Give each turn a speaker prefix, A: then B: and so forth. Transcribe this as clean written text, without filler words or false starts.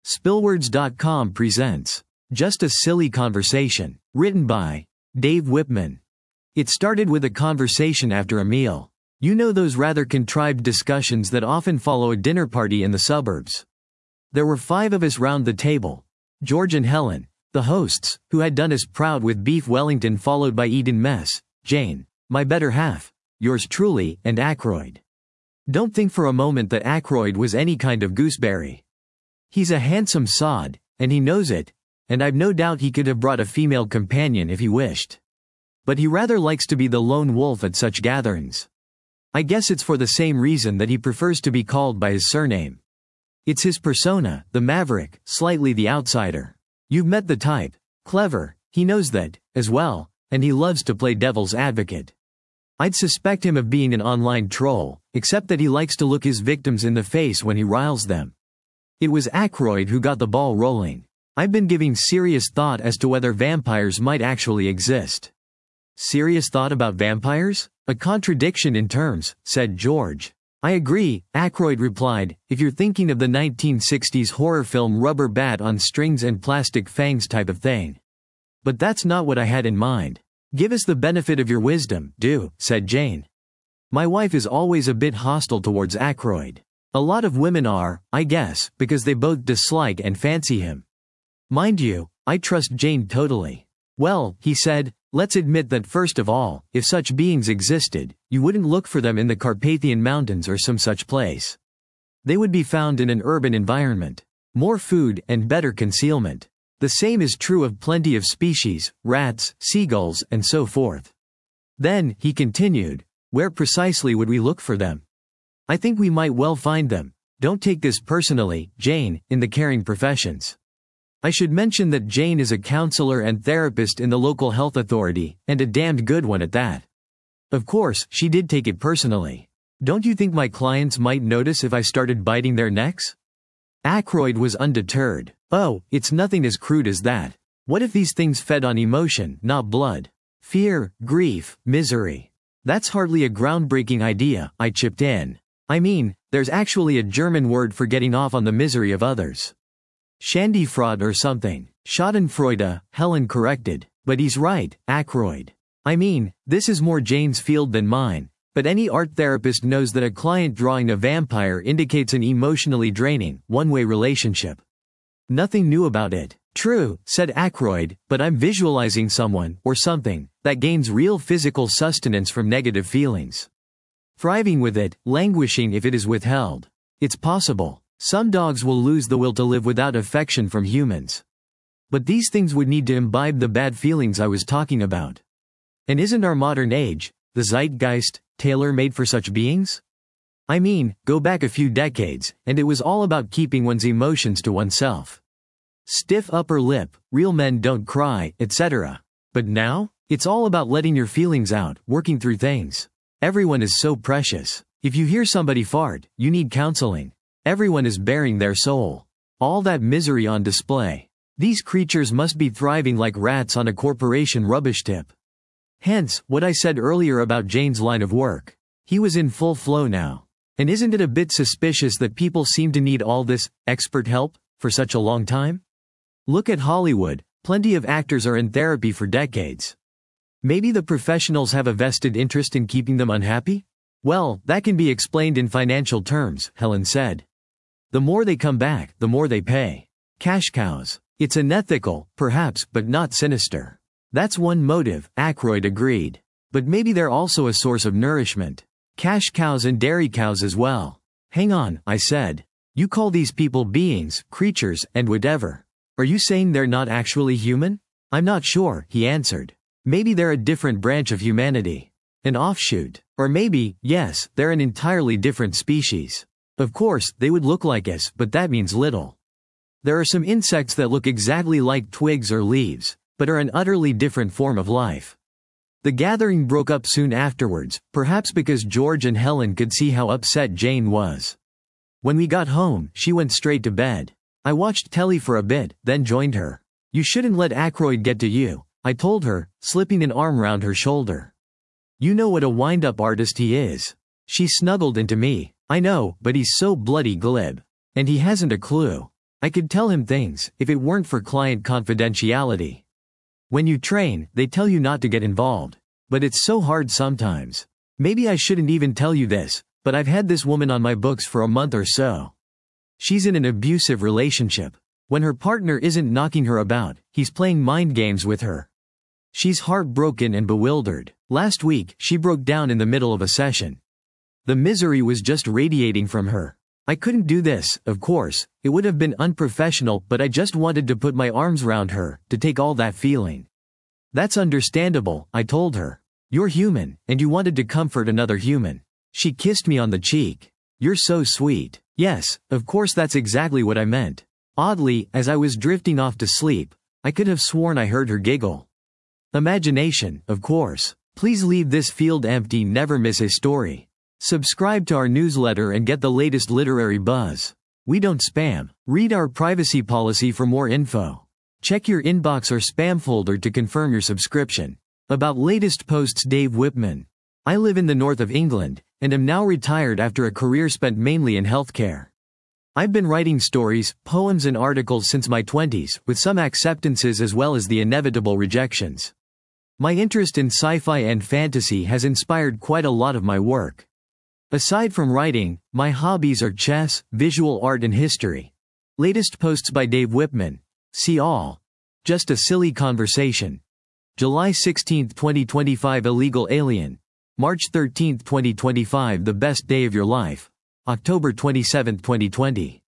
A: Spillwords.com presents Just a Silly Conversation, written by Dave Whitman. It started with a conversation after a meal. You know those rather contrived discussions that often follow a dinner party in the suburbs. There were 5 of us round the table. George and Helen, the hosts, who had done us proud with beef Wellington, followed by Eden Mess, Jane, my better half, yours truly, and Aykroyd. Don't think for a moment that Aykroyd was any kind of gooseberry. He's a handsome sod, and he knows it, and I've no doubt he could have brought a female companion if he wished. But he rather likes to be the lone wolf at such gatherings. I guess it's for the same reason that he prefers to be called by his surname. It's his persona, the maverick, slightly the outsider. You've met the type. Clever, he knows that, as well, and he loves to play devil's advocate. I'd suspect him of being an online troll, except that he likes to look his victims in the face when he riles them. It was Aykroyd who got the ball rolling. I've been giving serious thought as to whether vampires might actually exist. Serious thought about vampires? A contradiction in terms, said George. I agree, Aykroyd replied, if you're thinking of the 1960s horror film Rubber Bat on Strings and Plastic Fangs type of thing. But that's not what I had in mind. Give us the benefit of your wisdom, do, said Jane. My wife is always a bit hostile towards Aykroyd. A lot of women are, I guess, because they both dislike and fancy him. Mind you, I trust Jane totally. Well, he said, let's admit that first of all, if such beings existed, you wouldn't look for them in the Carpathian Mountains or some such place. They would be found in an urban environment. More food and better concealment. The same is true of plenty of species, rats, seagulls, and so forth. Then, he continued, where precisely would we look for them? I think we might well find them. Don't take this personally, Jane, in the caring professions. I should mention that Jane is a counselor and therapist in the local health authority, and a damned good one at that. Of course, she did take it personally. Don't you think my clients might notice if I started biting their necks? Aykroyd was undeterred. Oh, it's nothing as crude as that. What if these things fed on emotion, not blood? Fear, grief, misery. That's hardly a groundbreaking idea, I chipped in. I mean, there's actually a German word for getting off on the misery of others. Schadenfreude or something. Schadenfreude, Helen corrected. But he's right, Aykroyd. I mean, this is more Jane's field than mine, but any art therapist knows that a client drawing a vampire indicates an emotionally draining, one-way relationship. Nothing new about it. True, said Aykroyd, but I'm visualizing someone, or something, that gains real physical sustenance from negative feelings. Thriving with it, languishing if it is withheld. It's possible. Some dogs will lose the will to live without affection from humans. But these things would need to imbibe the bad feelings I was talking about. And isn't our modern age, the zeitgeist, tailor-made for such beings? I mean, go back a few decades, and it was all about keeping one's emotions to oneself. Stiff upper lip, real men don't cry, etc. But now, it's all about letting your feelings out, working through things. Everyone is so precious. If you hear somebody fart, you need counseling. Everyone is bearing their soul. All that misery on display. These creatures must be thriving like rats on a corporation rubbish tip. Hence, what I said earlier about Jane's line of work. He was in full flow now. And isn't it a bit suspicious that people seem to need all this expert help for such a long time? Look at Hollywood, plenty of actors are in therapy for decades. Maybe the professionals have a vested interest in keeping them unhappy? Well, that can be explained in financial terms, Helen said. The more they come back, the more they pay. Cash cows. It's unethical, perhaps, but not sinister. That's one motive, Aykroyd agreed. But maybe they're also a source of nourishment. Cash cows and dairy cows as well. Hang on, I said. You call these people beings, creatures, and whatever. Are you saying they're not actually human? I'm not sure, he answered. Maybe they're a different branch of humanity. An offshoot. Or maybe, yes, they're an entirely different species. Of course, they would look like us, but that means little. There are some insects that look exactly like twigs or leaves, but are an utterly different form of life. The gathering broke up soon afterwards, perhaps because George and Helen could see how upset Jane was. When we got home, she went straight to bed. I watched telly for a bit, then joined her. You shouldn't let Aykroyd get to you, I told her, slipping an arm round her shoulder. You know what a wind-up artist he is. She snuggled into me. I know, but he's so bloody glib. And he hasn't a clue. I could tell him things, if it weren't for client confidentiality. When you train, they tell you not to get involved. But it's so hard sometimes. Maybe I shouldn't even tell you this, but I've had this woman on my books for a month or so. She's in an abusive relationship. When her partner isn't knocking her about, he's playing mind games with her. She's heartbroken and bewildered. Last week, she broke down in the middle of a session. The misery was just radiating from her. I couldn't do this, of course, it would have been unprofessional, but I just wanted to put my arms around her, to take all that feeling. That's understandable, I told her. You're human, and you wanted to comfort another human. She kissed me on the cheek. You're so sweet. Yes, of course that's exactly what I meant. Oddly, as I was drifting off to sleep, I could have sworn I heard her giggle. Imagination, of course. Please leave this field empty, never miss a story. Subscribe to our newsletter and get the latest literary buzz. We don't spam. Read our privacy policy for more info. Check your inbox or spam folder to confirm your subscription. About latest posts. Dave Whipman. I live in the north of England, and am now retired after a career spent mainly in healthcare. I've been writing stories, poems and articles since my 20s, with some acceptances as well as the inevitable rejections. My interest in sci-fi and fantasy has inspired quite a lot of my work. Aside from writing, my hobbies are chess, visual art and history. Latest posts by Dave Whipman. See all. Just a Silly Conversation. July 16, 2025. Illegal Alien. March 13, 2025. The Best Day of Your Life. October 27, 2020.